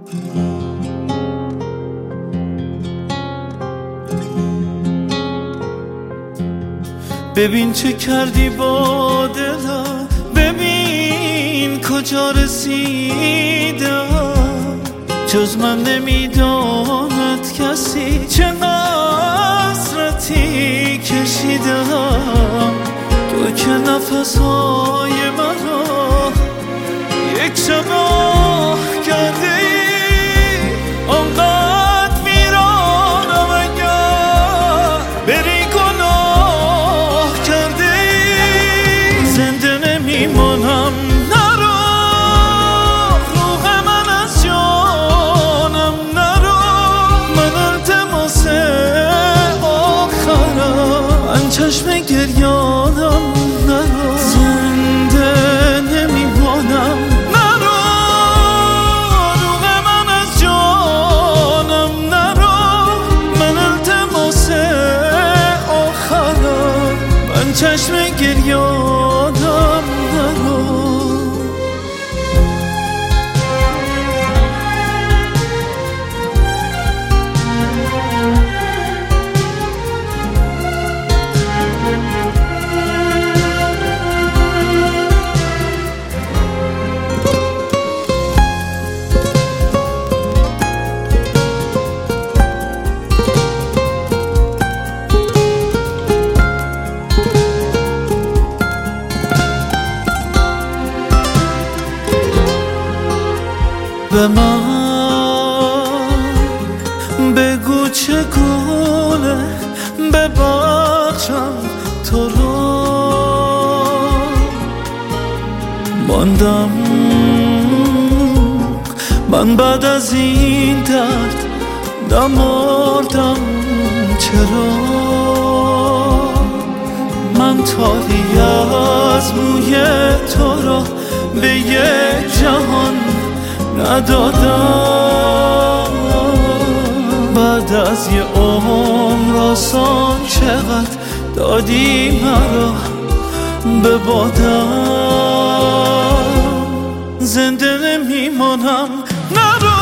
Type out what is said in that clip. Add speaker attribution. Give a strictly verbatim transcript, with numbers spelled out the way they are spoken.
Speaker 1: ببین چه کردی با دلم، ببین کجا رسیدم. جز من نمیداند کسی چه حسرتی کشیدم. تو که نفسهای مرا یک شب آه کرده ای، آنقدر ویرانم اگر بری گناه کرده ای. زنده نمیمانم نرو، روح من از جانم نرو. من التماس آخرم، چشم گریانم نرو. زنده نمیمانم نرو، روح من از جانم نرو. من التماس آخرم، من چشم گریانم نرو. به من بگو چگونه ببخشم تو رو. ماندم من بعد از این درد، نمردم چرا. من تاری از موی تو را به یک جهان ندادم. بعد از یه عمر آسان چقدر دادی مرا به بادم. زنده نمیمانم نرو،